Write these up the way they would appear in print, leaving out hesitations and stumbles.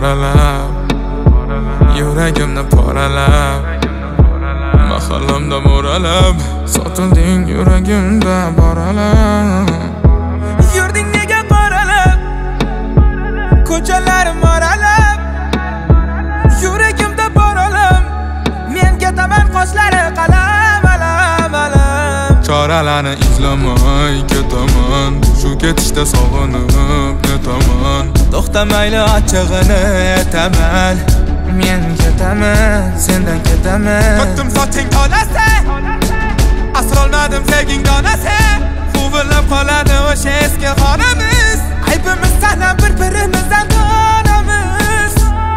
qoralab, yuragimni poralab, mahallamda mo'ralab, sotilding yuragimda boralab. Yurding nega qoralab, ko'chalarim moralab, yuragimda boralab, men ketaman qoshlari qalam alam alam. Choralarni izlamay ketaman, shu ketishda sog'inib netaman. To'xtamayli achchig'ini aytaman, men ketaman, sendan ketaman. Tutdim soching tolasi, asrolmadim sevging donasi. Quvillab qoladi o'sha eski xonamiz, Aybimiz sanab bir-birimizdan donamiz.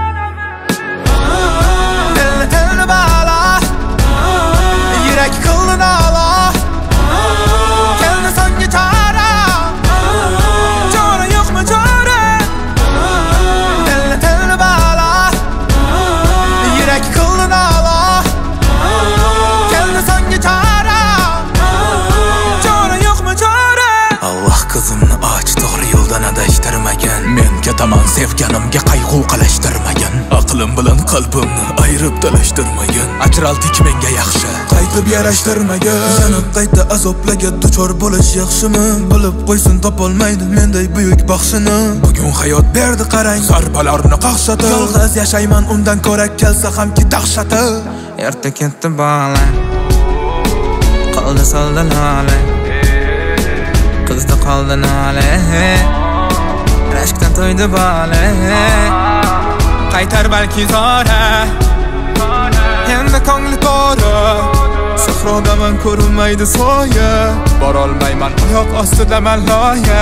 Dilni balo, yurak qildi nolo, keldi so'nggi chora, chora yo'qmi chora? Dilni balo, yurak qildi nolo, keldi so'nggi chora, chora yo'qmi chora? Allah qizimni och, to'g'ri yo'ldan adashtirmagan. Men ketaman sevganimga qayg'u qilashtirmagan. Aqlim bilan qalbimni ayirib talashtirmagan. Ajraldik menga yaxshi, qaytib yarashtirmagan. Yanib qayta azoblarga duchor bo'lish yaxshimi? Bilib qo'ysin topolmaydi menday buyuk baxshini. Bugun hayot berdi qarang, zarbalarni qaqshati. Yolg'iz yashayman undan ko'ra kelsa hamki dahshati. Erta ketdi bola, qoldi soldi nola, qizdi qoldi nola, rashkdan to'ydi bola, qaytar balki zora, endi ko'ngli to'ra, sahrodaman ko'rinmaydi soya, borolmayman oyoq ostidaman loya.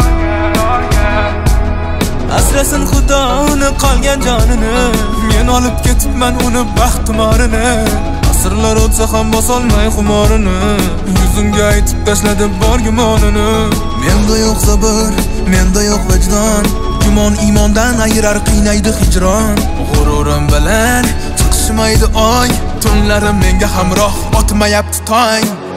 Asrasin Xudo uni qolgan jonini, men olib ketibman uni baxtimorini. Asrlar o'tsa ham bosolmay xumorini, yuzimga aytib tashladi bor gumonini. Menda yo'q sabr, menda yo'q vijdon, gumon iymondan ayirar qiynaydi hijron. G'ururim bilan chiqishmaydi oy, tunlarim menga hamroh otmayapti tong.